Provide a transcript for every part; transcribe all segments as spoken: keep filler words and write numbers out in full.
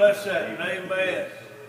bless that. And amen.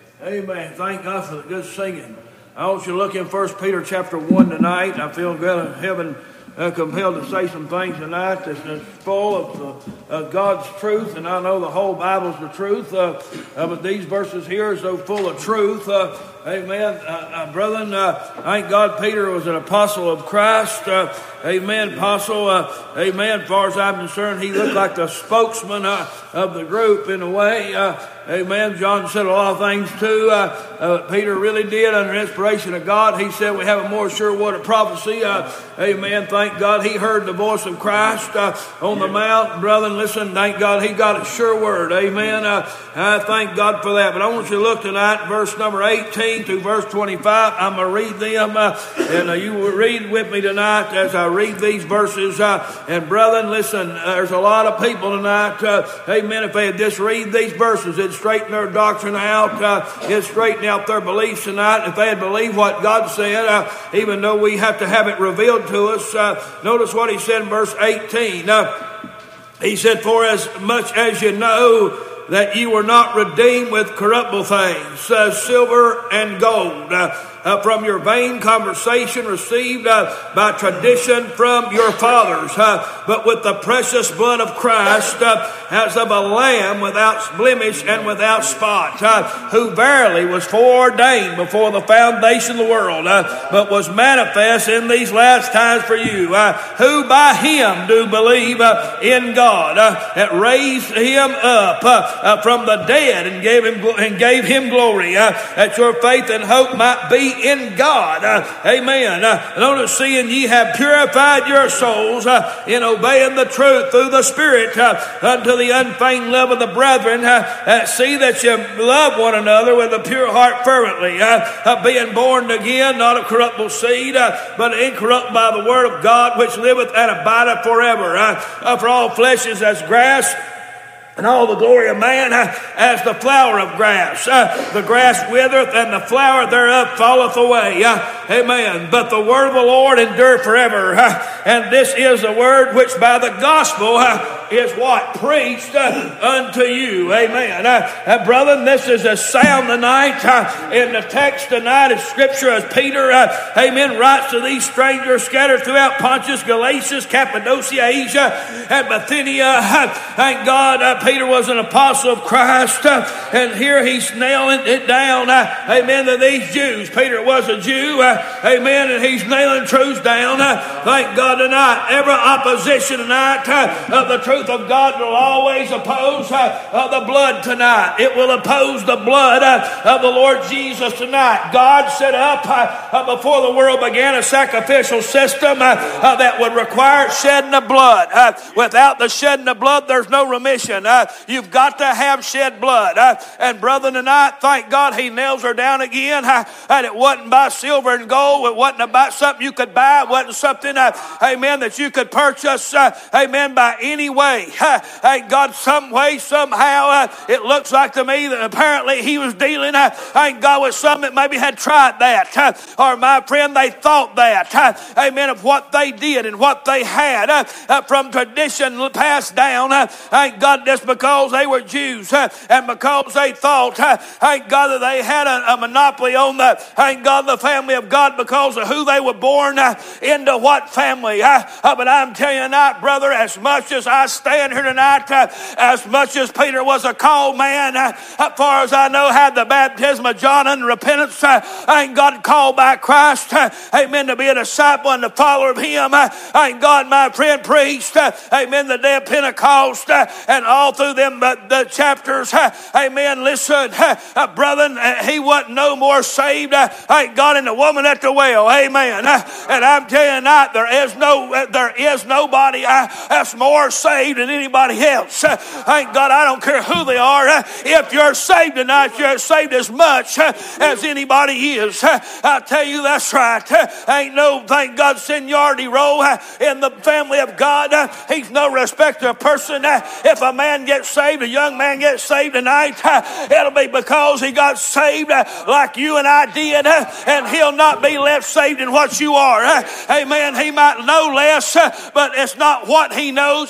Amen. Thank God for the good singing. I want you to look in First Peter chapter one tonight. I feel God heaven uh, compelled to say some things tonight that's, that's full of uh, uh, God's truth, and I know the whole Bible's the truth, uh, uh, but these verses here are so full of truth. Uh, amen. Uh, uh, brethren, uh, thank God Peter was an apostle of Christ. Uh, amen. Apostle, uh, amen. As far as I'm concerned, he looked like the spokesman uh, of the group in a way. Uh, Amen. John said a lot of things too. Uh, uh, Peter really did under inspiration of God. He said we have a more sure word of prophecy. Uh, amen. Thank God he heard the voice of Christ uh, on the mount. Brethren, listen, thank God he got a sure word. Amen. Uh, I thank God for that. But I want you to look tonight, verse number eighteen through verse twenty-five. I'm going to read them. Uh, and uh, you will read with me tonight as I read these verses. Uh, and brethren, listen, uh, there's a lot of people tonight. Uh, amen. If they had just read these verses, it's straighten their doctrine out, uh, it straighten out their beliefs tonight. If they had believed what God said, uh, even though we have to have it revealed to us, uh, notice what he said in verse eighteen. Uh, he said, for as much as you know that you were not redeemed with corruptible things, uh, silver and gold, uh, Uh, from your vain conversation received uh, by tradition from your fathers, uh, but with the precious blood of Christ, uh, as of a lamb without blemish and without spot, uh, who verily was foreordained before the foundation of the world, uh, but was manifest in these last times for you, uh, who by him do believe uh, in God, uh, that raised him up uh, uh, from the dead and gave him and gave him glory, uh, that your faith and hope might be in God. Uh, amen. Uh, notice, seeing ye have purified your souls uh, in obeying the truth through the Spirit uh, unto the unfeigned love of the brethren, uh, uh, see that you love one another with a pure heart fervently, uh, uh, being born again, not of corruptible seed, uh, but incorruptible by the word of God, which liveth and abideth forever. Uh, uh, for all flesh is as grass, and all the glory of man uh, as the flower of grass. Uh, the grass withereth, and the flower thereof falleth away. Uh, amen. But the word of the Lord endureth forever. Uh, and this is the word which by the gospel uh, is what? Preached uh, unto you. Amen. Uh, uh, brethren, this is a sound tonight. Uh, in the text tonight of Scripture, as Peter, uh, amen, writes to these strangers scattered throughout Pontus, Galatia, Cappadocia, Asia, and Bithynia. Uh, thank God, uh, Peter was an apostle of Christ, uh, and here he's nailing it down, uh, amen, to these Jews. Peter was a Jew, uh, amen, and he's nailing truths down. Uh, thank God tonight. Every opposition tonight uh, of the truth of God will always oppose uh, uh, the blood tonight. It will oppose the blood uh, of the Lord Jesus tonight. God set up uh, uh, before the world began a sacrificial system uh, uh, that would require shedding of blood. Uh, without the shedding of blood, there's no remission. Uh, you've got to have shed blood. Uh, and brother, tonight, thank God he nails her down again. Uh, and it wasn't by silver and gold. It wasn't about something you could buy. It wasn't something, uh, amen, that you could purchase, uh, amen, by any way. Uh, thank God, some way, somehow, uh, it looks like to me that apparently he was dealing, uh, thank God, with some that maybe had tried that. Uh, or my friend, they thought that. Uh, amen, of what they did and what they had uh, uh, from tradition passed down. Uh, thank God, just because they were Jews uh, and because they thought, uh, thank God, that they had a, a monopoly on the, thank God, the family of God because of who they were born uh, into what family. Uh, uh, but I'm telling you tonight, brother, as much as I stand here tonight, uh, as much as Peter was a called man, uh, as far as I know, had the baptism of John and repentance, uh, thank God, called by Christ, uh, amen, to be a disciple and a follower of him. Uh, thank God, my friend, preached, uh, amen, the day of Pentecost, uh, and all through them uh, the chapters, uh, amen, listen, uh, uh, brethren, uh, he wasn't no more saved, uh, thank God, than the woman at the well, amen. Uh, and I'm telling you tonight, there is no, uh, there is nobody uh, that's more saved than anybody else. Uh, thank God, I don't care who they are. Uh, if you're saved tonight, you're saved as much uh, as anybody is. Uh, I tell you, that's right. Uh, ain't no, thank God, seniority role uh, in the family of God. Uh, he's no respecter of person. Uh, if a man gets saved, a young man gets saved tonight, uh, it'll be because he got saved uh, like you and I did, uh, and he'll not be less saved than what you are. Uh, amen. He might know less, uh, but it's not what he knows, it's who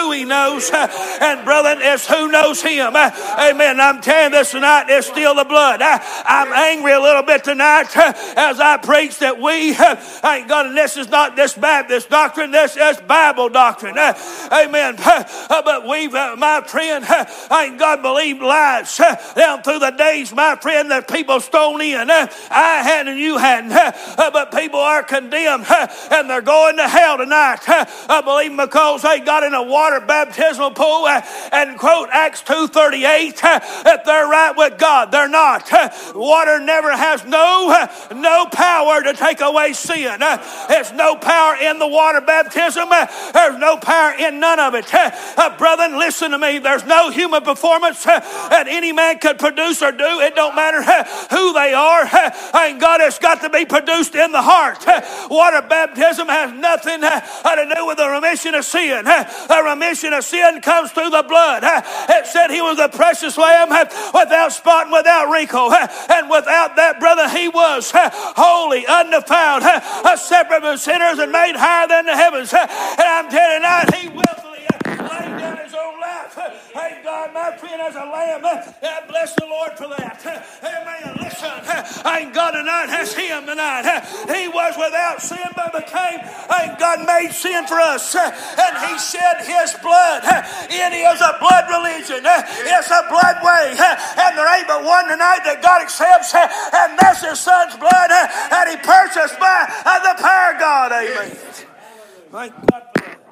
who he knows. And brother, it's who knows him. Amen. I'm telling you this tonight, it's still the blood. I'm angry a little bit tonight as I preach that we ain't got, and this is not this Baptist doctrine, this is Bible doctrine. Amen. But we've, my friend, ain't God believed lies down through the days, my friend, that people stoned in. I hadn't and you hadn't. But people are condemned and they're going to hell tonight. I believe because they got in a water baptismal pool and quote Acts two thirty-eight that they're right with God. They're not. Water never has no, no power to take away sin. There's no power in the water baptism. There's no power in none of it. Brethren, listen to me. There's no human performance that any man could produce or do. It don't matter who they are. And God has got to be produced in the heart. Water baptism has nothing to do with the remission of sin. The remission of sin comes through the blood. It said he was a precious lamb without spot and without wrinkle. And without that, brother, he was holy, undefiled, separate from sinners and made higher than the heavens. And I'm telling you now, he willfully laid down his own life. Thank God, my friend, as a lamb. I bless the Lord for that. Amen. Listen, ain't God tonight has him tonight. He was without sin, but became, ain't God made sin for us. And he shed his blood. It is a blood religion. It's a blood way. And there ain't but one tonight that God accepts. And that's his son's blood that he purchased by the power of God. Amen. Thank God for that.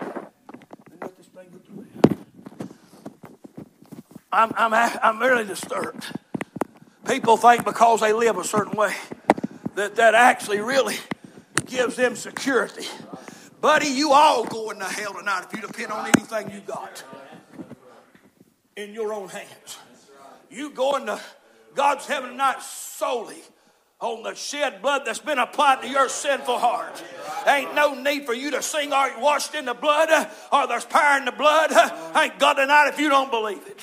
I'm, I'm, I'm really disturbed. People think because they live a certain way that that actually really gives them security. Buddy, you all going to hell tonight if you depend on anything you got in your own hands. You going to God's heaven tonight solely on the shed blood that's been applied to your sinful heart. Ain't no need for you to sing, are you washed in the blood, or there's power in the blood. Ain't God tonight if you don't believe it.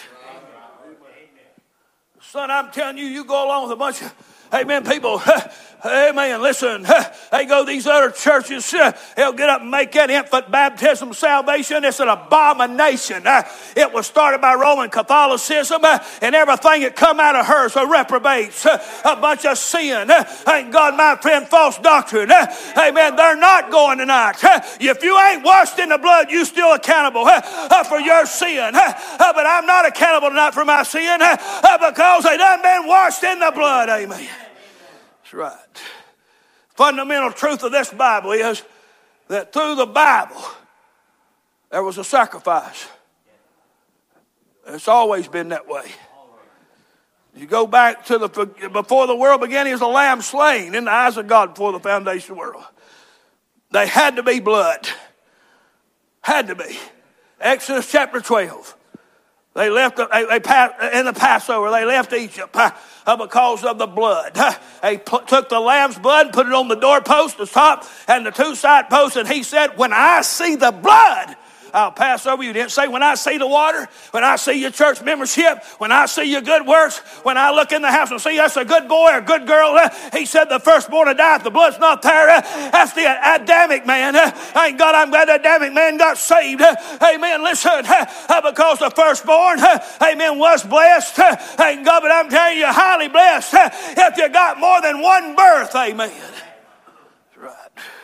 Son, I'm telling you, you go along with a bunch of, amen, people, amen, listen, they go to these other churches, they'll get up and make that infant baptism salvation. It's an abomination. It was started by Roman Catholicism, and everything that come out of her are reprobates, a bunch of sin. Thank God, my friend, false doctrine. Amen, they're not going tonight. If you ain't washed in the blood, you still accountable for your sin. But I'm not accountable tonight for my sin because they done been washed in the blood. Amen. That's right. Fundamental truth of this Bible is that through the Bible there was a sacrifice. It's always been that way. You go back to the before the world began, he was a lamb slain in the eyes of God before the foundation of the world. They had to be blood. Had to be. Exodus chapter twelve. They left, they, they passed, in the Passover, they left Egypt uh, because of the blood. Uh, they put, took the lamb's blood and put it on the doorpost, the top, and the two side posts, and he said, when I see the blood, I'll pass over you. Didn't say when I see the water, when I see your church membership, when I see your good works, when I look in the house and see that's a good boy or good girl. Uh, he said the firstborn to die if the blood's not there. Uh, that's the Adamic man. Uh, thank God I'm glad the Adamic man got saved. Uh, amen. Listen, uh, because the firstborn, uh, amen, was blessed. Uh, thank God, but I'm telling you, you're highly blessed uh, if you got more than one birth. Amen. That's right.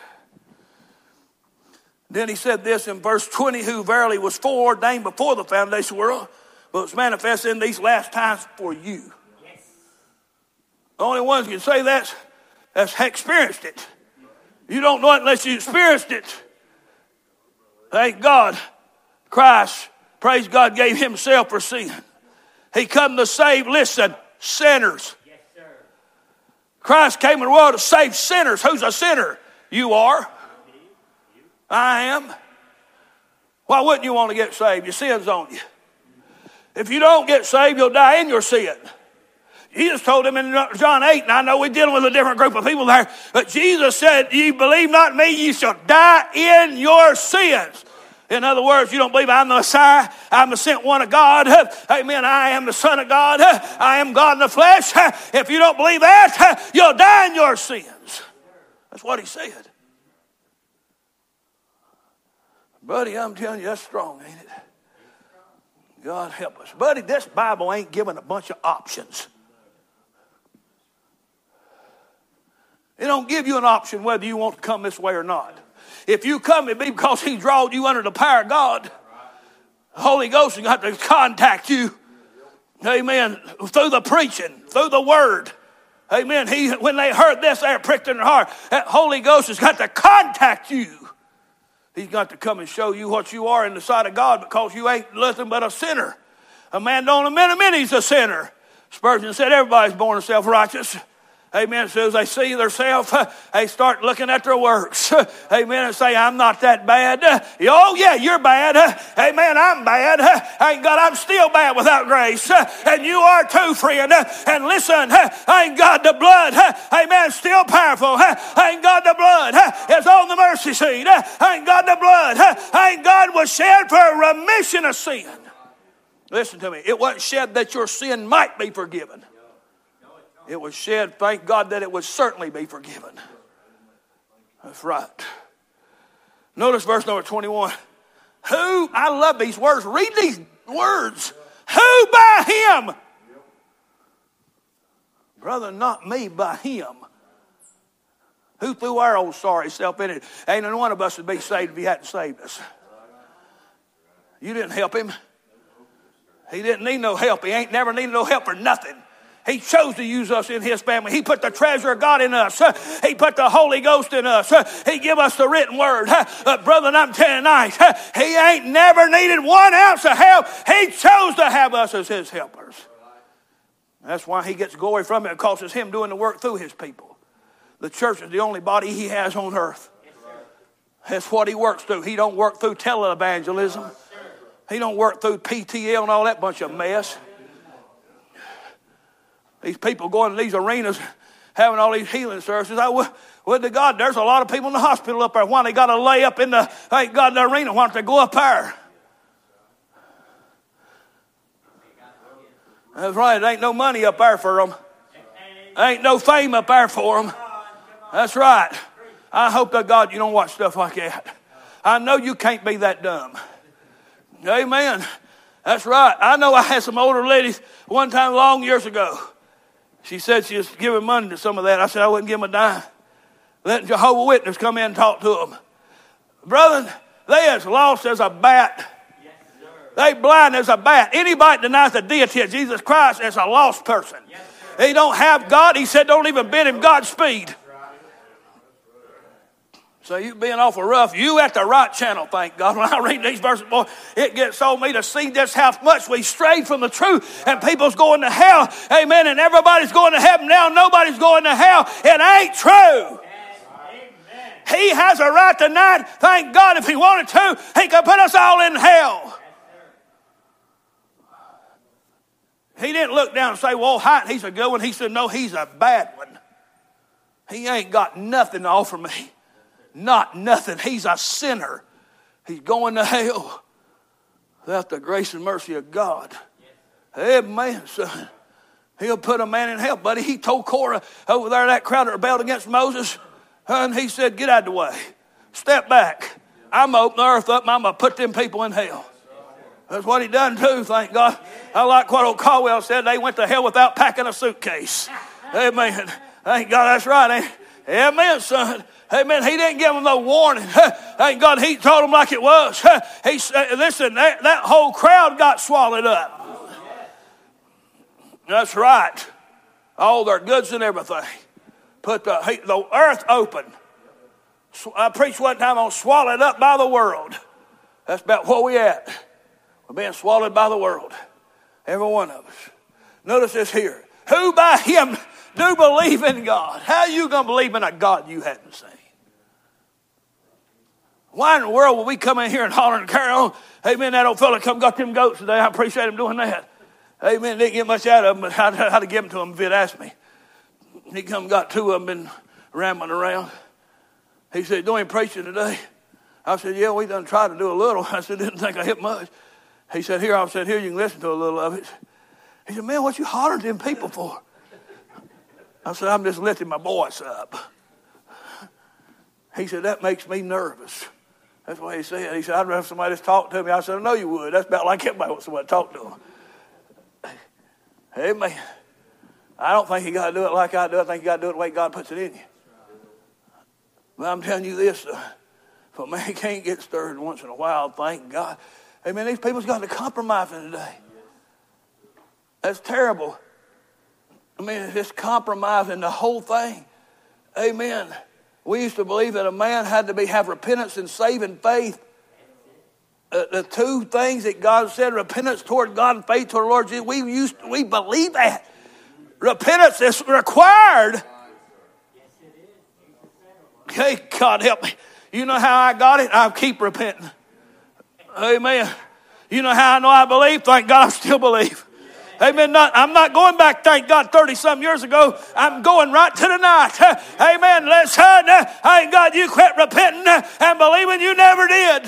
Then he said this in verse twenty, who verily was foreordained before the foundation of the world, but was manifested in these last times for you. Yes. The only ones who can say that that's experienced it. You don't know it unless you experienced it. Thank God, Christ, praise God, gave himself for sin. He come to save, listen, sinners. Yes, sir. Christ came in the world to save sinners. Who's a sinner? You are. I am. Why wouldn't you want to get saved? Your sin's on you. If you don't get saved, you'll die in your sin. Jesus told him in John eight, and I know we're dealing with a different group of people there, but Jesus said, ye believe not in me, ye shall die in your sins. In other words, you don't believe I'm the Messiah, I'm the sent one of God. Amen. I am the Son of God. I am God in the flesh. If you don't believe that, you'll die in your sins. That's what he said. Buddy, I'm telling you, that's strong, ain't it? God help us. Buddy, this Bible ain't giving a bunch of options. It don't give you an option whether you want to come this way or not. If you come, it be because he drawed you under the power of God. The Holy Ghost is going to have to contact you. Amen. Through the preaching, through the word. Amen. He, when they heard this, they were pricked in their heart. That Holy Ghost has got to contact you. He's got to come and show you what you are in the sight of God, because you ain't nothing but a sinner. A man don't admit a minute he's a sinner. Spurgeon said everybody's born self-righteous. Amen. As soon as they see themselves, they start looking at their works. Amen. And say, I'm not that bad. Oh, yeah, you're bad. Amen. I'm bad. Ain't God, I'm still bad without grace. And you are too, friend. And listen, ain't God the blood. Amen. Still powerful. Ain't God the blood is on the mercy seat. Ain't God the blood. Ain't God was shed for a remission of sin. Listen to me. It wasn't shed that your sin might be forgiven. It was shed, thank God, that it would certainly be forgiven. That's right. Notice verse number twenty-one. Who, I love these words. Read these words. Who by him? Brother, not me, by him. Who threw our old sorry self in it? Ain't none one of us would be saved if he hadn't saved us. You didn't help him. He didn't need no help. He ain't never needed no help for nothing. He chose to use us in his family. He put the treasure of God in us. He put the Holy Ghost in us. He give us the written word. But brother, I'm telling you tonight, he ain't never needed one ounce of help. He chose to have us as his helpers. That's why he gets glory from it, because it's him doing the work through his people. The church is the only body he has on earth. That's what he works through. He don't work through televangelism. He don't work through P T L and all that bunch of mess. These people going to these arenas having all these healing services. I would, would to God, there's a lot of people in the hospital up there. Why they got to lay up in the, thank God, the arena? Why don't they go up there? That's right. There ain't no money up there for them. Ain't no fame up there for them. That's right. I hope to God you don't watch stuff like that. I know you can't be that dumb. Amen. That's right. I know I had some older ladies one time long years ago. She said she was giving money to some of that. I said I wouldn't give them a dime. Let Jehovah's Witness come in and talk to them. Brother, they as lost as a bat. Yes, they blind as a bat. Anybody denies the deity of Jesus Christ is a lost person. Yes, he don't have God. He said don't even bid him Godspeed. So you being awful rough. You at the right channel, thank God. When I read these verses, boy, it gets on me to see just how much we strayed from the truth. And people's going to hell. Amen. And everybody's going to heaven now. Nobody's going to hell. It ain't true. Amen. He has a right tonight. Thank God, if he wanted to, he could put us all in hell. He didn't look down and say, well, Hyde, he's a good one. He said, no, he's a bad one. He ain't got nothing to offer me. Not nothing. He's a sinner. He's going to hell without the grace and mercy of God. Amen, son. He'll put a man in hell, buddy. He told Korah over there, that crowd that rebelled against Moses, and he said, get out of the way. Step back. I'm going to open the earth up and I'm going to put them people in hell. That's what he done too, thank God. I like what old Caldwell said. They went to hell without packing a suitcase. Amen. Thank God, that's right. Amen, son. Amen. He didn't give them no warning. Thank God he told them like it was. He said, listen, that, that whole crowd got swallowed up. That's right. All their goods and everything. Put the, the earth open. I preached one time on swallowed up by the world. That's about where we at. We're being swallowed by the world. Every one of us. Notice this here. Who by him do believe in God? How are you going to believe in a God you haven't seen? Why in the world will we come in here and holler and carry on? Amen, that old fella come got them goats today. I appreciate him doing that. Amen, didn't get much out of them, but I had to give them to him if he'd asked me. He come got two of them been rambling around. He said, doing preaching today? I said, yeah, we done tried to do a little. I said, didn't think I hit much. He said, here, I said, here, you can listen to a little of it. He said, man, what you hollering to them people for? I said, I'm just lifting my voice up. He said, that makes me nervous. That's what he said. He said, I'd rather have somebody just talk to me. I said, I know you would. That's about like everybody wants somebody to talk to them. Amen. I don't think you got to do it like I do. I think you got to do it the way God puts it in you. But I'm telling you this, uh, if a man can't get stirred once in a while, thank God. Amen. These people's got to compromise today. That's terrible. I mean, it's just compromising the whole thing. Amen. We used to believe that a man had to be have repentance and saving faith. Uh, the two things that God said, repentance toward God and faith toward the Lord Jesus, we used to, we believe that. Repentance is required. Hey, God help me. You know how I got it? I keep repenting. Amen. You know how I know I believe? Thank God I still believe. Amen. Not, I'm not going back, thank God, thirty-some years ago. I'm going right to tonight. Amen. Let's, uh, thank God you quit repenting and believing you never did.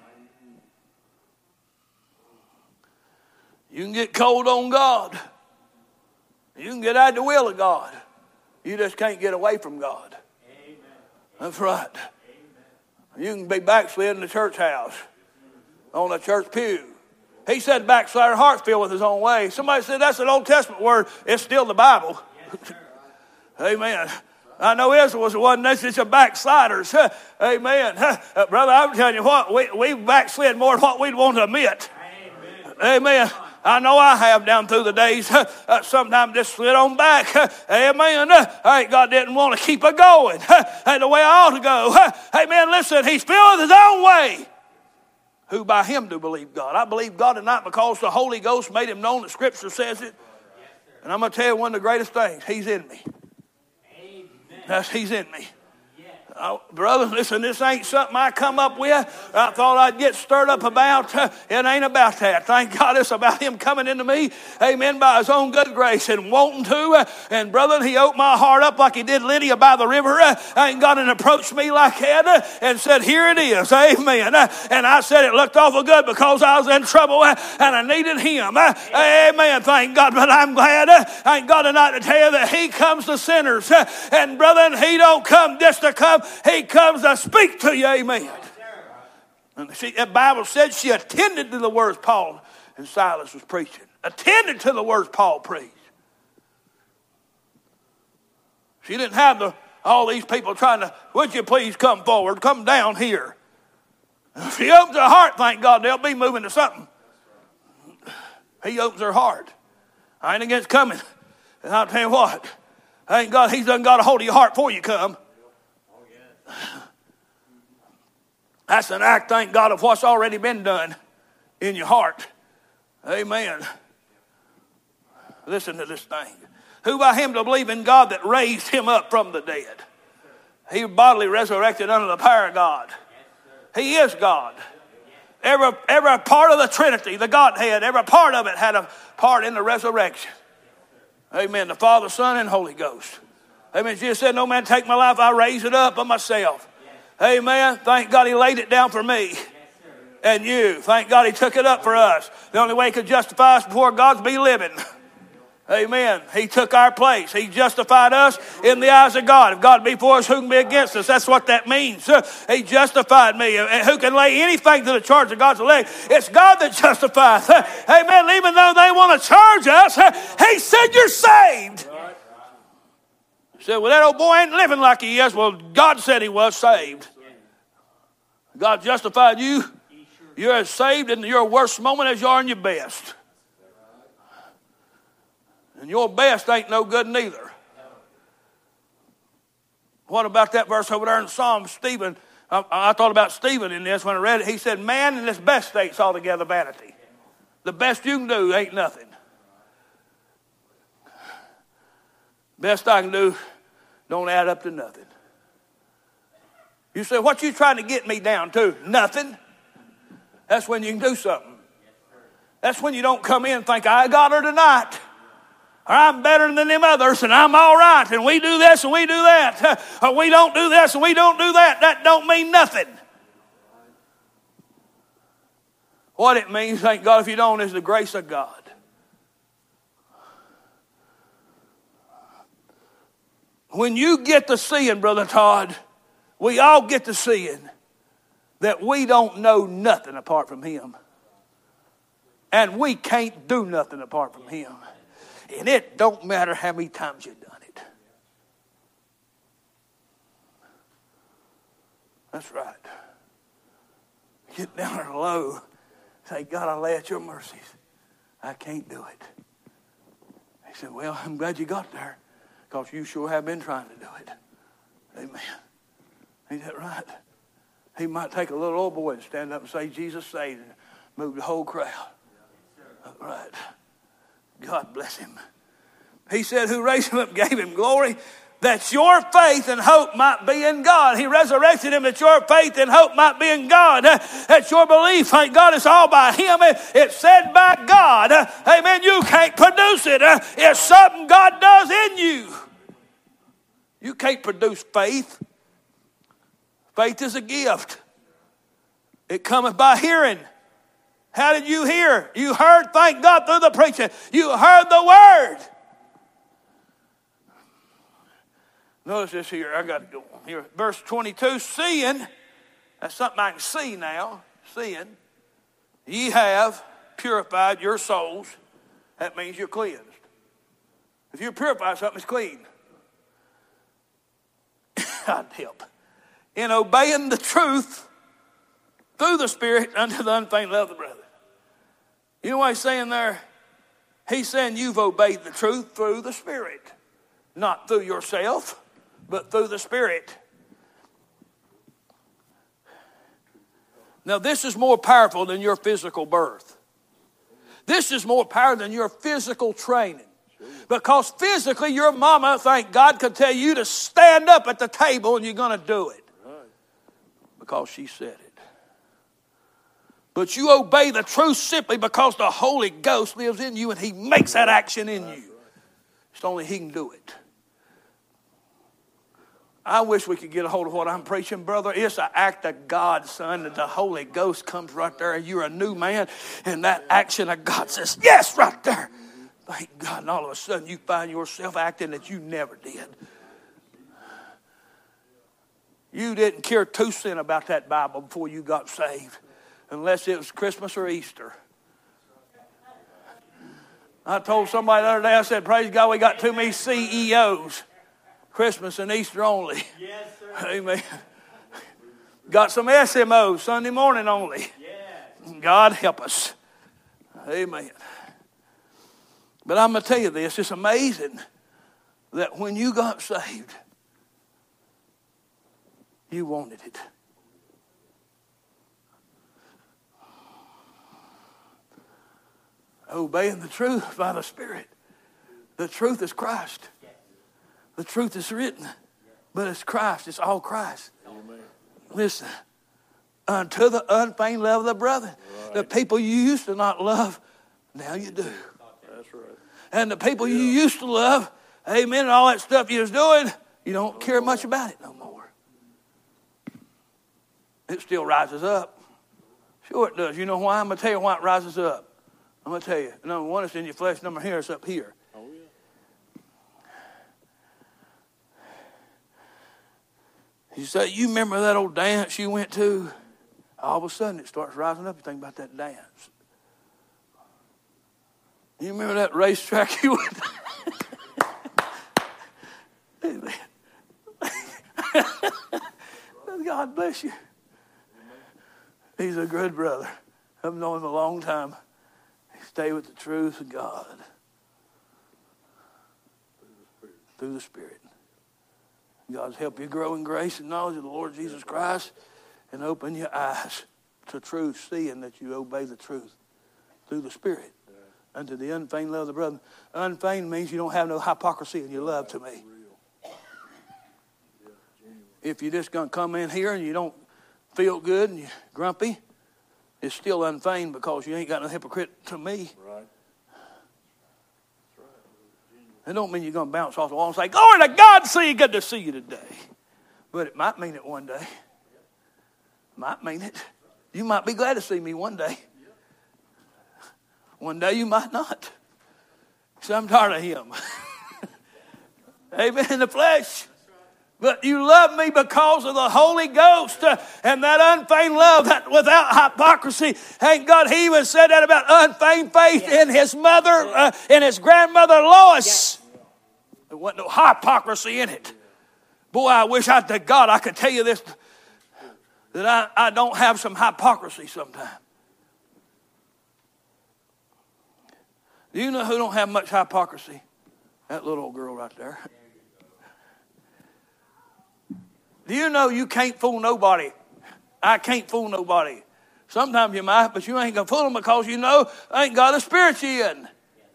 You can get cold on God. You can get out of the will of God. You just can't get away from God. Amen. That's right. Amen. You can be backslid in the church house, on a church pew. He said backslider heart's filled with his own way. Somebody said that's an Old Testament word. It's still the Bible. Yes, amen. I know Israel was the one that's just a backsliders. Amen. Uh, brother, I'm telling you what, we, we backslid more than what we'd want to admit. Amen. Amen. I know I have down through the days. Uh, sometimes just slid on back. Uh, amen. Uh, God didn't want to keep it going uh, the way I ought to go. Uh, amen. Listen, he's filled with his own way. Who by him do believe God. I believe God tonight because the Holy Ghost made him known. The Scripture says it. And I'm going to tell you one of the greatest things. He's in me. Amen. That's, he's in me. Oh, brother, listen, this ain't something I come up with. I thought I'd get stirred up about. It ain't about that. Thank God it's about him coming into me, amen, by his own good grace and wanting to. And brother, he opened my heart up like he did Lydia by the river. Ain't God and approached me like that and said, here it is, amen. And I said it looked awful good because I was in trouble and I needed him. Amen, thank God. But I'm glad, thank God tonight to tell you that he comes to sinners. And brother, he don't come just to come. He comes to speak to you, amen. And see, the Bible said she attended to the words Paul and Silas was preaching. Attended to the words Paul preached. She didn't have the, all these people trying to, would you please come forward, come down here. If she opens her heart, thank God, they'll be moving to something. He opens her heart. I ain't against coming. And I'll tell you what, thank God he's done got a hold of your heart before you come. That's an act, thank God, of what's already been done in your heart. Amen. Listen to this thing. Who by him to believe in God that raised him up from the dead. He bodily resurrected under the power of God. He is God. Every, every part of the Trinity, the Godhead, every part of it had a part in the resurrection. Amen. The Father, Son, and Holy Ghost. Amen. Jesus said, no man take my life, I raise it up of myself. Yes. Amen. Thank God he laid it down for me. Yes, and you. Thank God he took it up for us. The only way he could justify us before God's be living. Amen. He took our place. He justified us in the eyes of God. If God be for us, who can be against us? That's what that means. He justified me. And who can lay anything to the charge of God's elect? It's God that justifies. Amen. Even though they want to charge us, he said you're saved. Said, well, that old boy ain't living like he is. Well, God said he was saved. God justified you. You're as saved in your worst moment as you are in your best. And your best ain't no good neither. What about that verse over there in Psalms? Stephen, I, I thought about Stephen in this when I read it. He said, man in his best state's altogether vanity. The best you can do ain't nothing. Best I can do don't add up to nothing. You say, what you trying to get me down to? Nothing. That's when you can do something. That's when you don't come in and think, I got her tonight. Or I'm better than them others and I'm all right. And we do this and we do that. Or we don't do this and we don't do that. That don't mean nothing. What it means, thank God, if you don't, is the grace of God. When you get to seeing, Brother Todd, we all get to seeing that we don't know nothing apart from him. And we can't do nothing apart from him. And it don't matter how many times you've done it. That's right. Get down there low. Say, God, I lay at your mercies. I can't do it. He said, well, I'm glad you got there, because you sure have been trying to do it. Amen. Ain't that right? He might take a little old boy and stand up and say, Jesus saved, and move the whole crowd. That's right. God bless him. He said, who raised him up, gave him glory, that your faith and hope might be in God. He resurrected him that your faith and hope might be in God. That your belief, thank God, it's all by him. It's said by God. Amen. You can't produce it. It's something God does in you. You can't produce faith. Faith is a gift. It cometh by hearing. How did you hear? You heard, thank God, through the preacher. You heard the word. Notice this here. I got to go on here. Verse twenty-two, seeing, that's something I can see now. Seeing, ye have purified your souls. That means you're cleansed. If you purify something, it's clean. God help. In obeying the truth through the Spirit unto the unfeigned love of the brethren. You know what he's saying there? He's saying you've obeyed the truth through the Spirit. Not through yourself, but through the Spirit. Now this is more powerful than your physical birth. This is more powerful than your physical training. Because physically your mama, thank God, could tell you to stand up at the table and you're going to do it. Because she said it. But you obey the truth simply because the Holy Ghost lives in you and he makes that action in you. It's only he can do it. I wish we could get a hold of what I'm preaching, brother. It's an act of God, son, that the Holy Ghost comes right there and you're a new man. And that action of God says, yes, right there. Thank God. And all of a sudden you find yourself acting that you never did. You didn't care two cents about that Bible before you got saved. Unless it was Christmas or Easter. I told somebody the other day, I said, praise God, we got too many C E Os. Christmas and Easter only. Yes, sir. Amen. Got some S M Os, Sunday morning only. Yes. God help us. Amen. But I'm going to tell you this, it's amazing that when you got saved, you wanted it. Obeying the truth by the Spirit. The truth is Christ. The truth is written. But it's Christ. It's all Christ. Amen. Listen. Unto the unfeigned love of the brethren. Right. The people you used to not love, now you do. That's right. And the people yeah. you used to love, amen, and all that stuff you was doing, you don't care much about it no more. It still rises up. Sure it does. You know why? I'm going to tell you why it rises up. I'm going to tell you. Number one, it's in your flesh. Number here, it's up here. Oh, yeah. You say, you remember that old dance you went to? All of a sudden, it starts rising up. You think about that dance. You remember that racetrack you went to? God bless you. He's a good brother. I've known him a long time. Stay with the truth of God. Through the Spirit. God's help you grow in grace and knowledge of the Lord Jesus Christ and open your eyes to truth, seeing that you obey the truth through the Spirit unto the unfeigned love of the brother. Unfeigned means you don't have no hypocrisy in your love to me. If you're just going to come in here and you don't feel good and you're grumpy, it's still unfeigned because you ain't got no hypocrite to me. Right. It don't mean you're going to bounce off the wall and say, glory to God, see you, good to see you today. But it might mean it one day. Might mean it. You might be glad to see me one day. One day you might not. So I'm tired of him. Amen. In the flesh. But you love me because of the Holy Ghost uh, and that unfeigned love that without hypocrisy. Thank God he even said that about unfeigned faith yes. in his mother, uh, in his grandmother Lois. Yes. There wasn't no hypocrisy in it. Boy, I wish I to God I could tell you this, that I, I don't have some hypocrisy sometimes. Do you know who don't have much hypocrisy? That little old girl right there. Do you know you can't fool nobody? I can't fool nobody. Sometimes you might, but you ain't going to fool them because you know ain't got a spirit you in.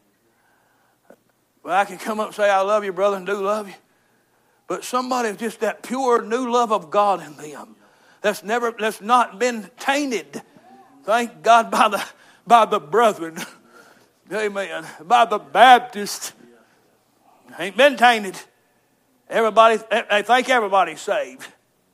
Well, I can come up and say, I love you, brother, and do love you. But somebody with just that pure new love of God in them that's never, that's not been tainted, thank God, by the, by the brethren. Amen. By the Baptist. Ain't been tainted. Everybody, they think everybody's saved.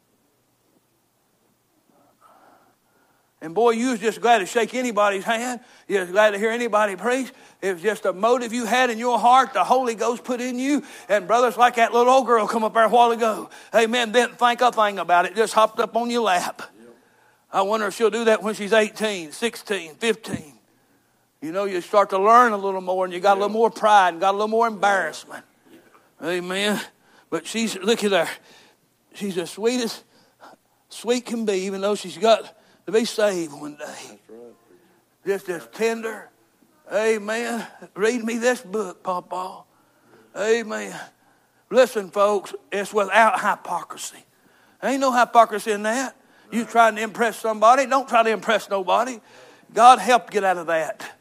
And boy, you was just glad to shake anybody's hand. You was glad to hear anybody preach. It was just a motive you had in your heart, the Holy Ghost put in you. And brothers, like that little old girl come up there a while ago. Amen. Didn't think a thing about it. Just hopped up on your lap. I wonder if she'll do that when she's eighteen, sixteen, fifteen. You know, you start to learn a little more and you got a little more pride and got a little more embarrassment. Amen. But she's, look at her. She's the sweetest, sweet can be, even though she's got to be saved one day. Just as tender. Amen. Read me this book, Papa. Amen. Listen, folks, it's without hypocrisy. Ain't no hypocrisy in that. You trying to impress somebody, don't try to impress nobody. God help get out of that.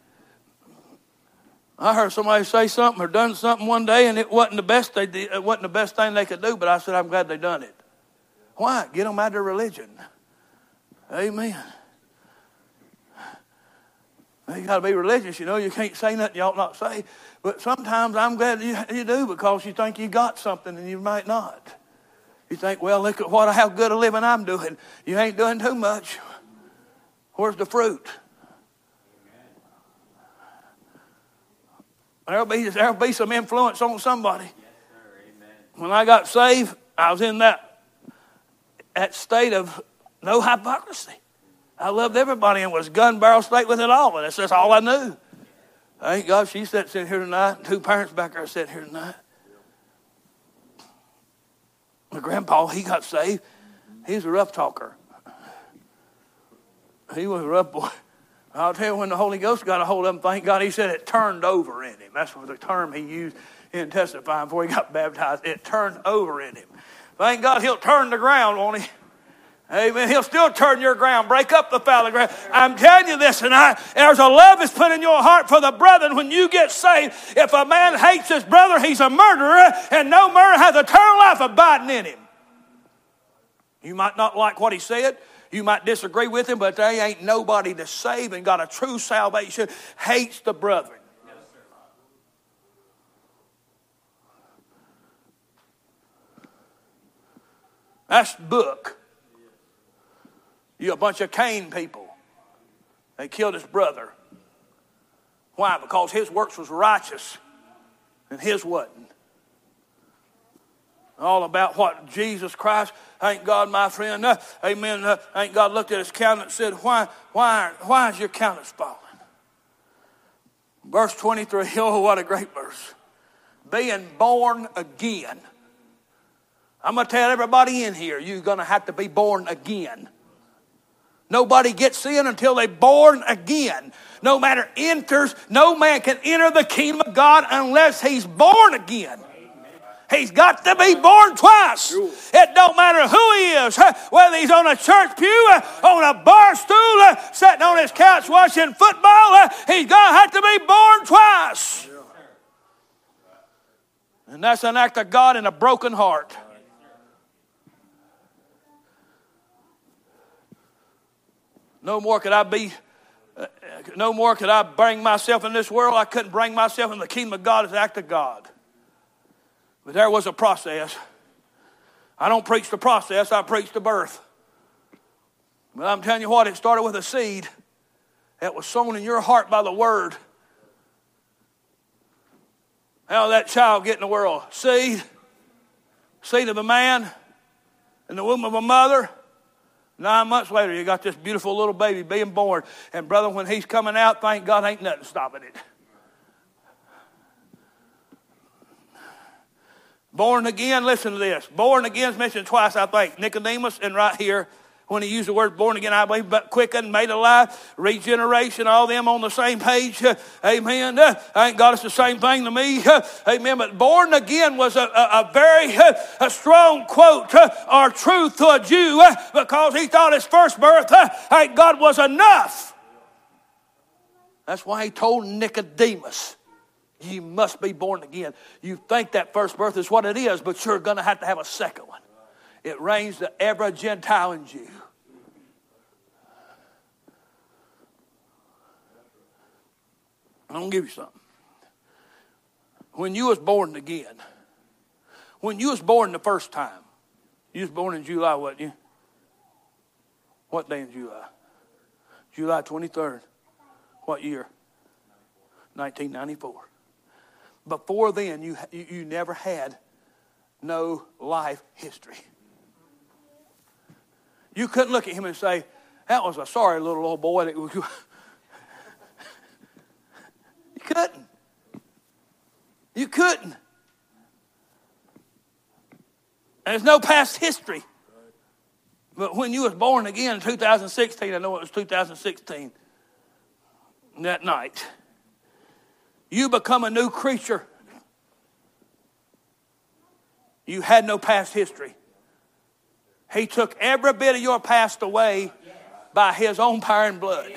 I heard somebody say something or done something one day, and it wasn't the best they did, it wasn't the best thing they could do. But I said, I'm glad they done it. Why? Get them out of their religion. Amen. You got to be religious, you know. You can't say nothing you ought not say. But sometimes I'm glad you, you do because you think you got something and you might not. You think, well, look at what how good a living I'm doing. You ain't doing too much. Where's the fruit? There'll be, there'll be some influence on somebody. Yes, sir. Amen. When I got saved, I was in that, that state of no hypocrisy. I loved everybody and was gun barrel straight with it all. And that's just all I knew. Thank God she sat sitting here tonight. Two parents back there sitting here tonight. My grandpa, he got saved. He was a rough talker. He was a rough boy. I'll tell you, when the Holy Ghost got a hold of him, thank God, he said it turned over in him. That's the term he used in testifying before he got baptized. It turned over in him. Thank God he'll turn the ground, won't he? Amen. He'll still turn your ground, break up the fallow ground. I'm telling you this tonight. There's a love that's put in your heart for the brethren when you get saved. If a man hates his brother, he's a murderer, and no murderer has eternal life abiding in him. You might not like what he said. You might disagree with him, but there ain't nobody that's saved and got a true salvation hates the brethren. Yes, sir. That's the book. You a bunch of Cain people. They killed his brother. Why? Because his works was righteous and his wasn't. All about what Jesus Christ, thank God, my friend. Uh, amen. Uh, thank God looked at his countenance and said, why, why, why is your countenance falling? Verse twenty-three, oh, what a great verse. Being born again. I'm going to tell everybody in here, you're going to have to be born again. Nobody gets in until they're born again. No matter enters, no man can enter the kingdom of God unless he's born again. He's got to be born twice. It don't matter who he is, whether he's on a church pew, on a bar stool, sitting on his couch watching football. He's going to have to be born twice. And that's an act of God in a broken heart. No more could I be, uh, no more could I bring myself in this world. I couldn't bring myself in the kingdom of God as an act of God. But there was a process. I don't preach the process, I preach the birth. But I'm telling you what, it started with a seed that was sown in your heart by the word. How did that child get in the world? Seed. seed of a man in the womb of a mother. Nine months later, you got this beautiful little baby being born. And brother, when he's coming out, thank God ain't nothing stopping it. Born again, listen to this. Born again is mentioned twice, I think. Nicodemus and right here, when he used the word born again, I believe, but quickened, made alive, regeneration, all them on the same page. Uh, amen. Uh, thank God it's the same thing to me. Uh, amen. But born again was a, a, a very uh, a strong quote uh, or truth to a Jew uh, because he thought his first birth, uh, thank God, was enough. That's why he told Nicodemus, you must be born again. You think that first birth is what it is, but you're going to have to have a second one. It reigns to every Gentile and Jew. I'm going to give you something. When you was born again, when you was born the first time, you was born in July, wasn't you? What day in July? July twenty-third. What year? nineteen ninety-four. Before then, you, you, you never had no life history. You couldn't look at him and say, that was a sorry little old boy. That you couldn't. You couldn't. There's no past history. But when you was born again in two thousand sixteen, I know it was two thousand sixteen, that night, you become a new creature. You had no past history. He took every bit of your past away by his own power and blood.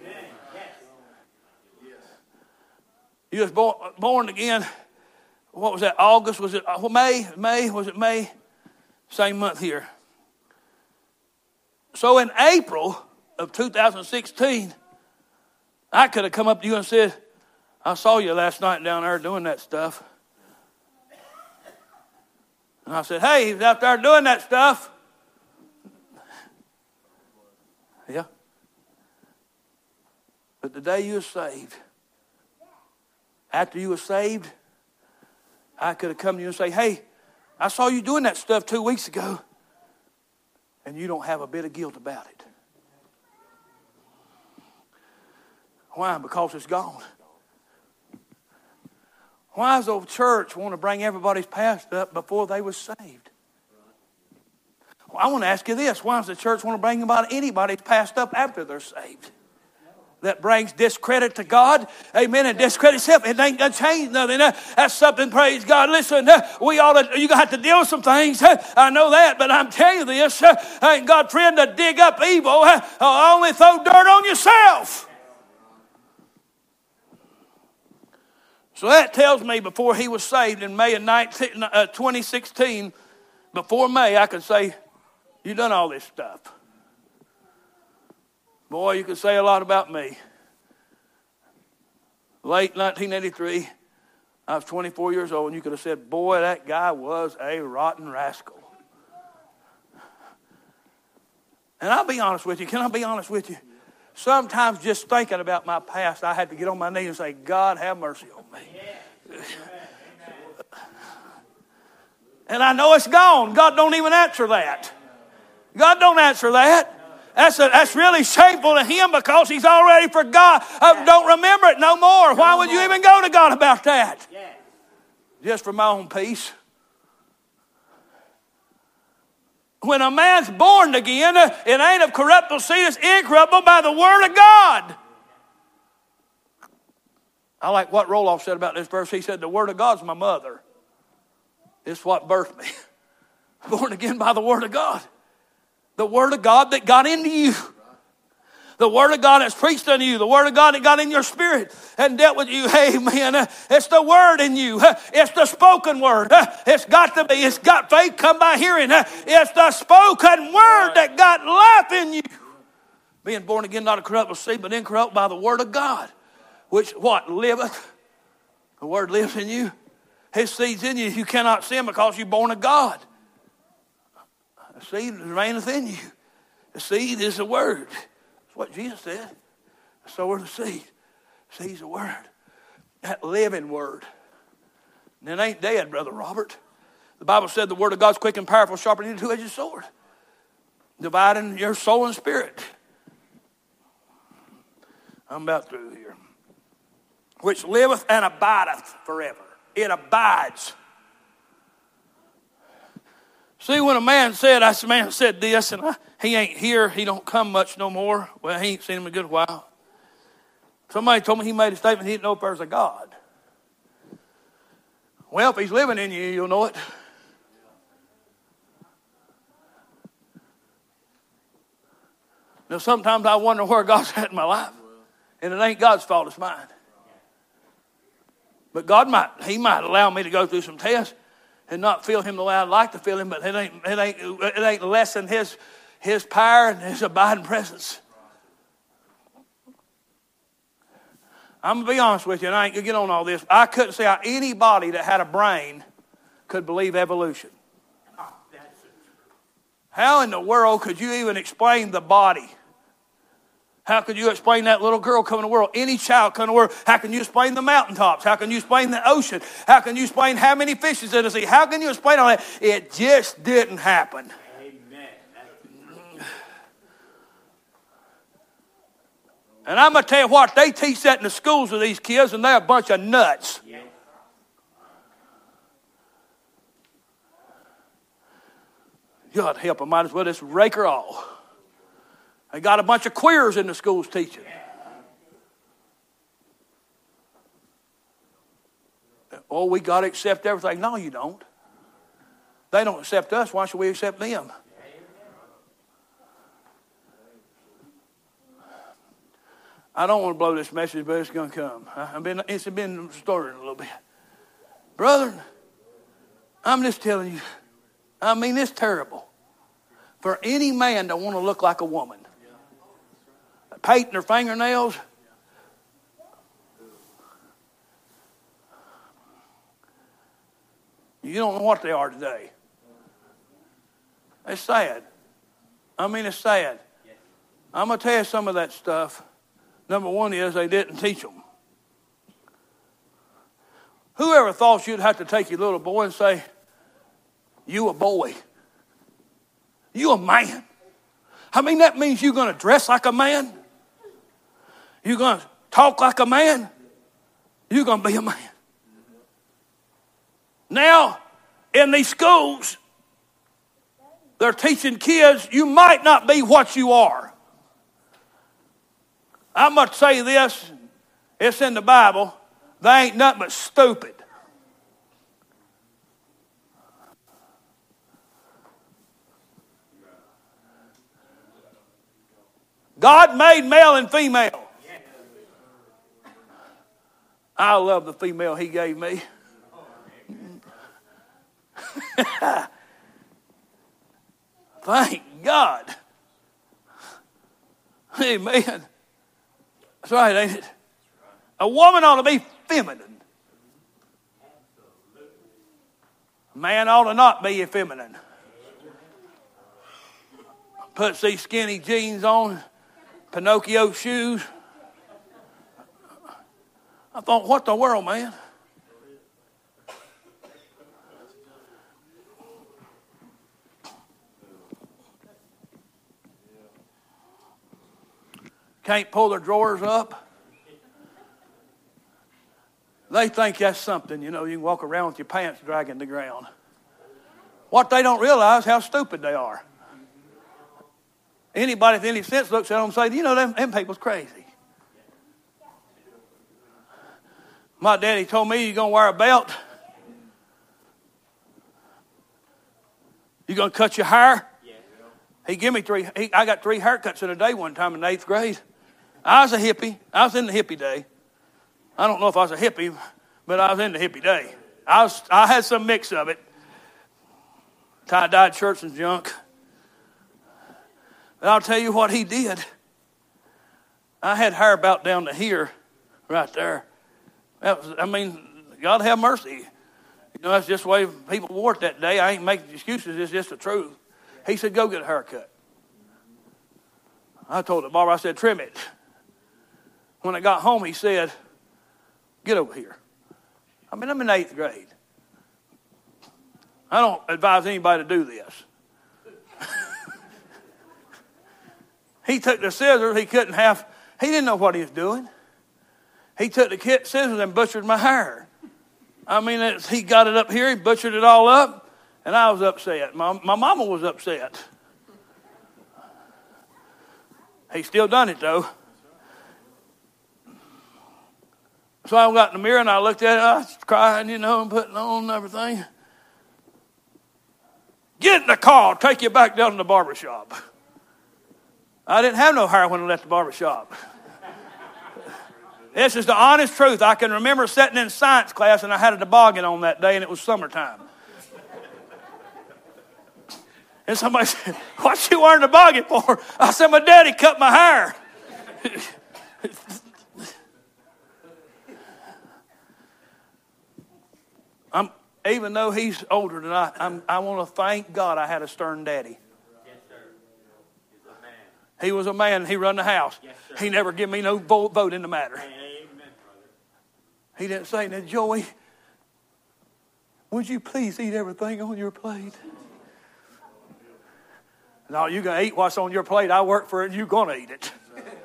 You was born, born again, what was that, August? Was it May? May? Was it May? Same month here. So in April of two thousand sixteen, I could have come up to you and said, I saw you last night down there doing that stuff. And I said, hey, he's out there doing that stuff. Yeah. But the day you were saved, after you were saved, I could have come to you and say, hey, I saw you doing that stuff two weeks ago, and you don't have a bit of guilt about it. Why? Because it's gone. Why does the church want to bring everybody's past up before they were saved? Well, I want to ask you this. Why does the church want to bring about anybody's past up after they're saved? That brings discredit to God. Amen. And discredit itself. It ain't going to change nothing. That's something, praise God. Listen, we ought to, you're going to have to deal with some things. I know that, but I'm telling you this. Ain't God friend to dig up evil. Only throw dirt on yourself. So that tells me before he was saved in May of twenty sixteen, before May, I could say, you done all this stuff. Boy, you could say a lot about me. Late nineteen eighty-three, I was twenty-four years old, and you could have said, boy, that guy was a rotten rascal. And I'll be honest with you. Can I be honest with you? Sometimes just thinking about my past, I had to get on my knees and say, God, have mercy on me. And I know it's gone. God don't even answer that. God don't answer that. That's, a, that's really shameful to him because he's already forgot. I don't remember it no more. Why would you even go to God about that? Just for my own peace. When a man's born again, it ain't of corruptible seed, it's incorruptible by the word of God. I like what Roloff said about this verse. He said, the word of God's my mother. It's what birthed me. Born again by the word of God. The word of God that got into you. The word of God that's preached unto you. The word of God that got in your spirit and dealt with you. Amen. It's the word in you. It's the spoken word. It's got to be. It's got faith come by hearing. It's the spoken word that got life in you. Being born again, not a corruptible seed, but incorruptible by the word of God. Which what? Liveth. The word lives in you. His seed's in you. You cannot sin because you're born of God. The seed remaineth in you. The seed is the word. That's what Jesus said. So are the seed. Seed's the word. That living word. And it ain't dead, Brother Robert. The Bible said the word of God's quick and powerful, sharper than a two-edged sword, dividing your soul and spirit. I'm about through here. Which liveth and abideth forever. It abides. See, when a man said, I man said this, and I, he ain't here, he don't come much no more. Well, he ain't seen him in a good while. Somebody told me he made a statement he didn't know if there was a God. Well, if he's living in you, you'll know it. Now, sometimes I wonder where God's at in my life. And it ain't God's fault, it's mine. But God might, he might allow me to go through some tests and not feel him the way I'd like to feel him, but it ain't, it ain't, it ain't less than his, his power and his abiding presence. I'm going to be honest with you, and I ain't going to get on all this. I couldn't see how anybody that had a brain could believe evolution. How in the world could you even explain the body? How could you explain that little girl coming to the world? Any child coming to the world. How can you explain the mountaintops? How can you explain the ocean? How can you explain how many fishes in the sea? How can you explain all that? It just didn't happen. Amen. And I'm going to tell you what, they teach that in the schools with these kids, and they're a bunch of nuts. Yeah. God help them, might as well just rake her off. They got a bunch of queers in the schools teaching. Oh, we got to accept everything. No, you don't. They don't accept us. Why should we accept them? I don't want to blow this message, but it's going to come. I've been, it's been started a little bit. Brother, I'm just telling you, I mean, it's terrible for any man to want to look like a woman. Painting their fingernails. You don't know what they are today. It's sad. I mean, it's sad. I'm going to tell you some of that stuff. Number one is they didn't teach them. Whoever thought you'd have to take your little boy and say, you a boy. You a man. I mean, that means you're going to dress like a man. You're going to talk like a man. You're going to be a man. Now, in these schools, they're teaching kids you might not be what you are. I must say this, it's in the Bible, they ain't nothing but stupid. God made male and female. I love the female he gave me. Thank God. Amen. That's right, ain't it? A woman ought to be feminine. A man ought to not be effeminate. Puts these skinny jeans on, Pinocchio shoes. I thought, what the world, man? Can't pull their drawers up. They think that's something, you know, you can walk around with your pants dragging the ground. What they don't realize how stupid they are. Anybody with any sense looks at them and says, you know, them, them people's crazy. My daddy told me you're going to wear a belt. You're going to cut your hair. He gave me three, he, I got three haircuts in a day one time in eighth grade. I was a hippie. I was in the hippie day. I don't know if I was a hippie, but I was in the hippie day. I was, I had some mix of it. Tie-dyed shirts and junk. But I'll tell you what he did. I had hair about down to here, right there. That was, I mean, God have mercy. You know, that's just the way people wore it that day. I ain't making excuses. It's just the truth. He said, go get a haircut. I told the barber, I said, trim it. When I got home, he said, get over here. I mean, I'm in eighth grade. I don't advise anybody to do this. He took the scissors. He couldn't have, he didn't know what he was doing. He took the scissors and butchered my hair. I mean, it's, he got it up here. He butchered it all up. And I was upset. My, my mama was upset. He still done it, though. So I got in the mirror and I looked at it. I was crying, you know, and putting on and everything. Get in the car. I'll take you back down to the barber shop. I didn't have no hair when I left the barber shop. This is the honest truth. I can remember sitting in science class and I had a toboggan on that day and it was summertime. And somebody said, what you wearing a toboggan for? I said, my daddy cut my hair. I'm, even though he's older than I, I'm, I want to thank God I had a stern daddy. Yes, sir. He's a man. He was a man. He run the house. Yes, sir. He never give me no vote, vote in the matter. Amen, brother. He didn't say, now, Joey, would you please eat everything on your plate? No, you're going to eat what's on your plate. I work for it, and you're going to eat it.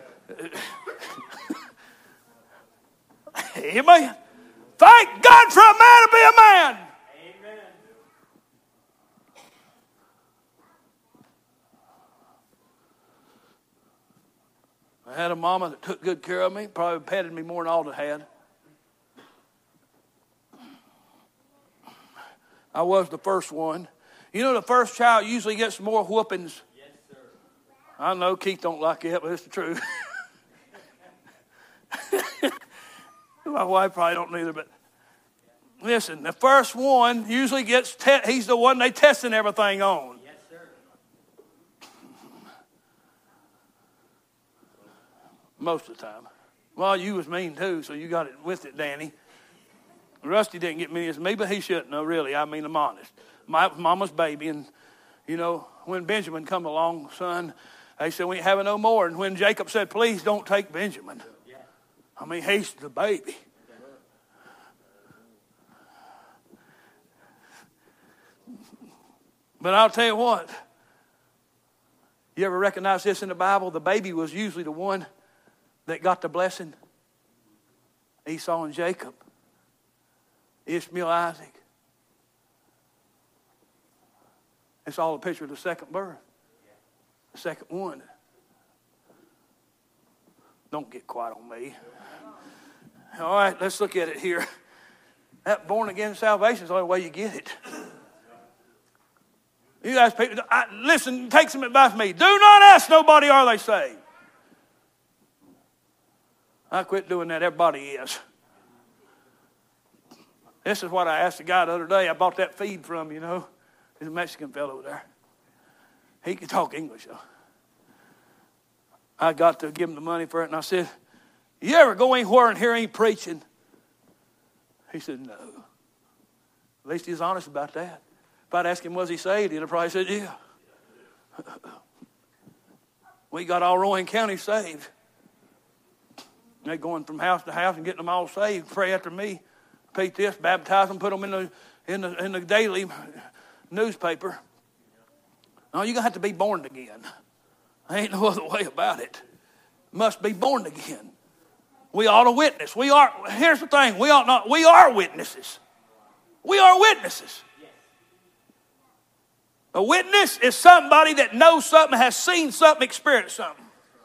Amen. Thank God for a man to be a man. Amen. I had a mama that took good care of me, probably petted me more than Alda had. I was the first one. You know, the first child usually gets more whoopings. Yes, sir. I know Keith don't like it, but it's the truth. My wife probably don't either, but listen, the first one usually gets, te- he's the one they testing everything on. Yes, sir. Most of the time. Well, you was mean too, so you got it with it, Danny. Rusty didn't get many as me, but he shouldn't know, really. I mean, I'm honest. My mama's baby, and, you know, when Benjamin come along, son, they said, we ain't having no more. And when Jacob said, please don't take Benjamin. Yeah. I mean, he's the baby. But I'll tell you what. You ever recognize this in the Bible? The baby was usually the one that got the blessing. Esau and Jacob. Ishmael, Isaac. It's all a picture of the second birth. The second one. Don't get quiet on me. All right, let's look at it here. That born again salvation is the only way you get it. You guys, people, I, listen, take some advice from me. Do not ask nobody, are they saved? I quit doing that. Everybody is. This is what I asked the guy the other day. I bought that feed from, you know. He's a Mexican fellow there. He could talk English, though. I got to give him the money for it, and I said, you ever go anywhere and hear any preaching? He said, no. At least he's honest about that. If I'd asked him, was he saved, he'd have probably said, yeah. We got all Rowan County saved. They're going from house to house and getting them all saved. Pray after me. Repeat this, baptize them, put them in the, in the, in the daily newspaper. No, you're going to have to be born again. There ain't no other way about it. Must be born again. We ought to witness. We are, here's the thing, we ought not, we are witnesses. We are witnesses. A witness is somebody that knows something, has seen something, experienced something.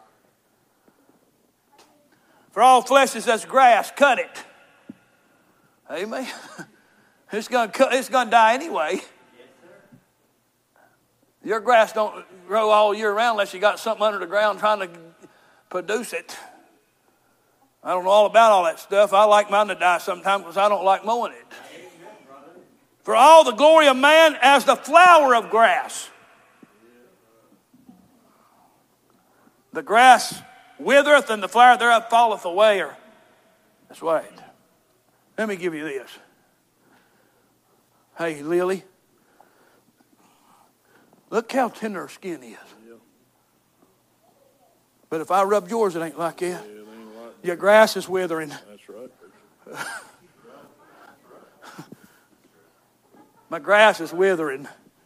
For all flesh is as grass, cut it. Amen. It's going to it's going to die anyway. Your grass don't grow all year round unless you got something under the ground trying to produce it. I don't know all about all that stuff. I like mine to die sometimes because I don't like mowing it. For all the glory of man as the flower of grass. The grass withereth and the flower thereof falleth away. Or, that's right. Let me give you this. Hey, Lily. Look how tender her skin is. But if I rubbed yours, it ain't like that. Yeah, it ain't like your grass is withering. That's right. My grass is withering.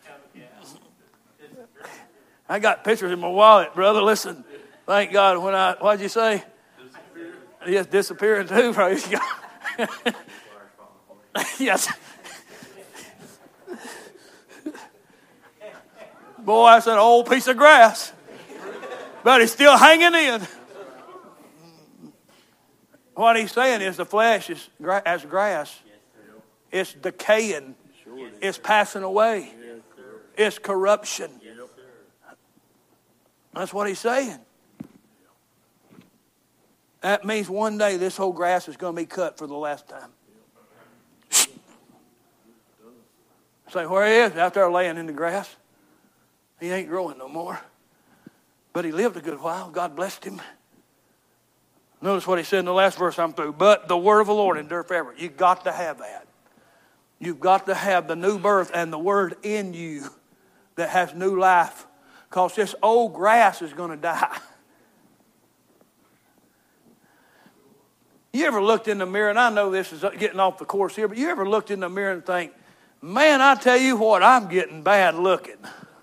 I got pictures in my wallet, brother. Listen, thank God when I, what'd you say? Disappearing. Yes, disappearing too, praise God. Yes. Boy, that's an old piece of grass. But it's still hanging in. What he's saying is the flesh is as grass. It's decaying. It's passing away. It's corruption. That's what he's saying. That means one day this whole grass is going to be cut for the last time. Say, where he is? Out there laying in the grass. He ain't growing no more. But he lived a good while. God blessed him. Notice what he said in the last verse I'm through. But the word of the Lord endure forever. You've got to have that. You've got to have the new birth and the word in you that has new life. Because this old grass is going to die. You ever looked in the mirror, and I know this is getting off the course here, but you ever looked in the mirror and think, man, I tell you what, I'm getting bad looking.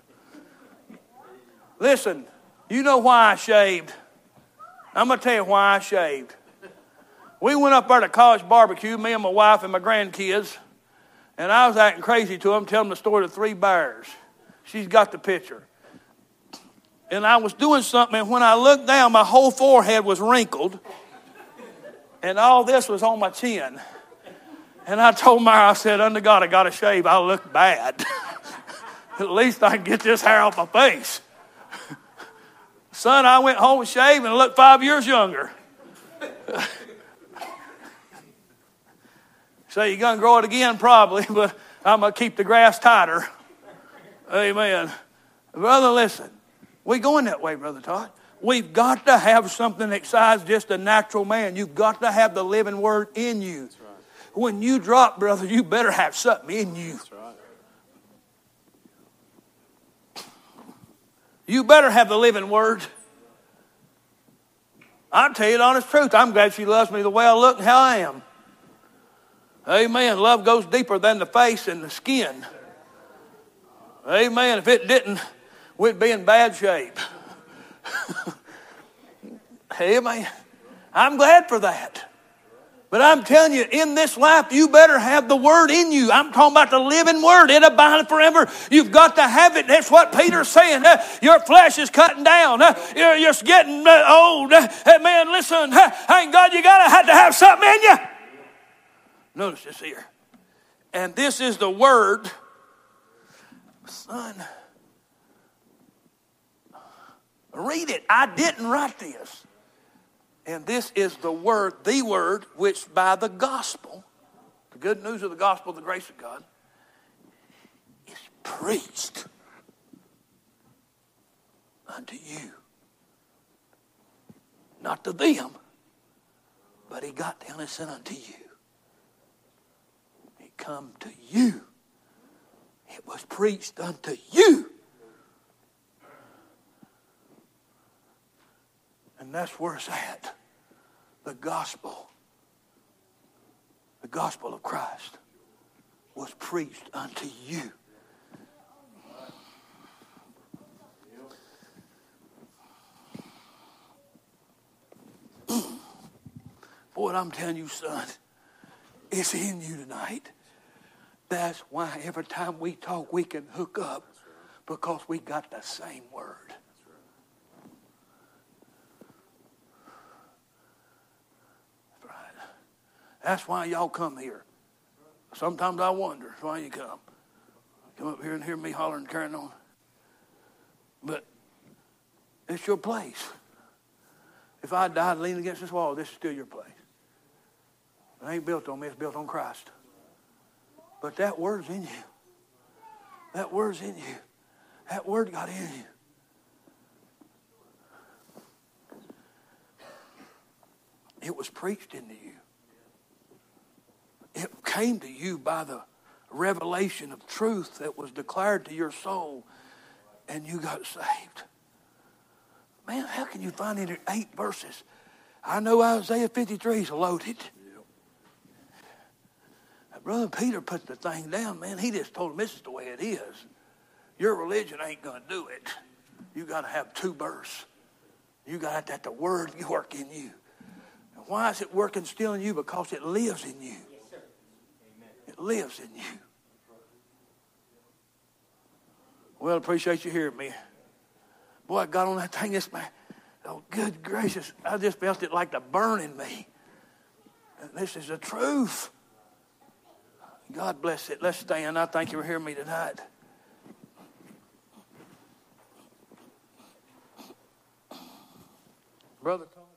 Listen, you know why I shaved? I'm going to tell you why I shaved. We went up there to college barbecue, me and my wife and my grandkids, and I was acting crazy to them, telling them the story of the three bears. She's got the picture. And I was doing something, and when I looked down, my whole forehead was wrinkled, and all this was on my chin. And I told Myra, I said, under God, I got to shave. I look bad. At least I can get this hair off my face. Son, I went home and shaved and looked five years younger. So you're going to grow it again probably, but I'm going to keep the grass tighter. Amen. Brother, listen. We're going that way, Brother Todd. We've got to have something besides just a natural man. You've got to have the living word in you. That's right. When you drop, brother, you better have something in you. That's right. You better have the living word. I'll tell you the honest truth. I'm glad she loves me the way I look and how I am. Amen. Love goes deeper than the face and the skin. Amen. If it didn't, we'd be in bad shape. Amen. I'm glad for that. But I'm telling you, in this life, you better have the word in you. I'm talking about the living word. It abideth forever. You've got to have it. That's what Peter's saying. Uh, your flesh is cutting down. Uh, you're, you're getting uh, old. Uh, man, listen. Uh, thank God you got to have to have something in you. Notice this here. And this is the word. Son, read it. I didn't write this. And this is the word, the word, which by the gospel, the good news of the gospel, the grace of God, is preached unto you. Not to them, but he got down and said unto you. It come to you. It was preached unto you. And that's where it's at. The gospel. The gospel of Christ was preached unto you. Boy, I'm telling you, son, it's in you tonight. That's why every time we talk, we can hook up because we got the same word. That's why y'all come here. Sometimes I wonder why you come. Come up here and hear me hollering and carrying on. But it's your place. If I died leaning against this wall, this is still your place. It ain't built on me, it's built on Christ. But that word's in you. That word's in you. That word got in you. It was preached into you. It came to you by the revelation of truth that was declared to your soul, and you got saved. Man, how can you find it in eight verses? I know Isaiah fifty-three is loaded. Brother Peter put the thing down, man. He just told him this is the way it is. Your religion ain't going to do it. You got to have two births. You got that the word work in you. And why is it working still in you? Because it lives in you. Yes, sir. Amen. It lives in you. Well, I appreciate you hearing me. Boy, I got on that thing this man. Oh, good gracious. I just felt it like the burn in me. And this is the truth. God bless it. Let's stand. I thank you for hearing me tonight. Brother Tom.